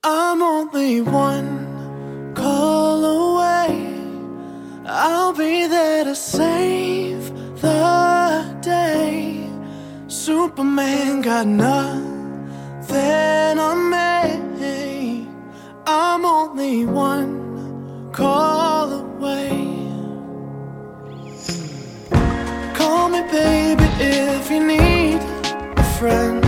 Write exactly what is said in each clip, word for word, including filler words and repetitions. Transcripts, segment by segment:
I'm only one call away. I'll be there to save the day. Superman got nothing on me. I'm only one call away. Call me baby if you need a friend.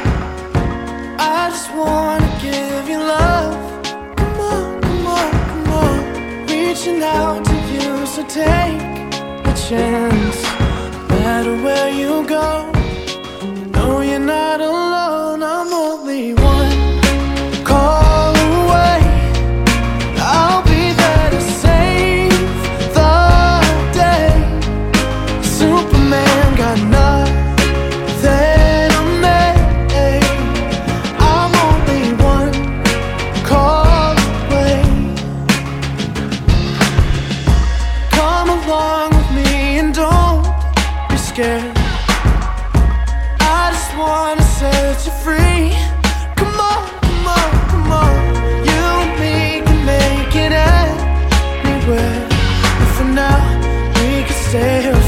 I just wanna give you love. Come on, come on, come on. Reaching out to you, so take a chance. No matter where you go, you know you're not alone. I'm only one call away. I'll be there to save the day. Superman got nothing. Along with me and don't be scared. I just wanna set you free. Come on, come on, come on. You and me can make it anywhere. But for now, we can stay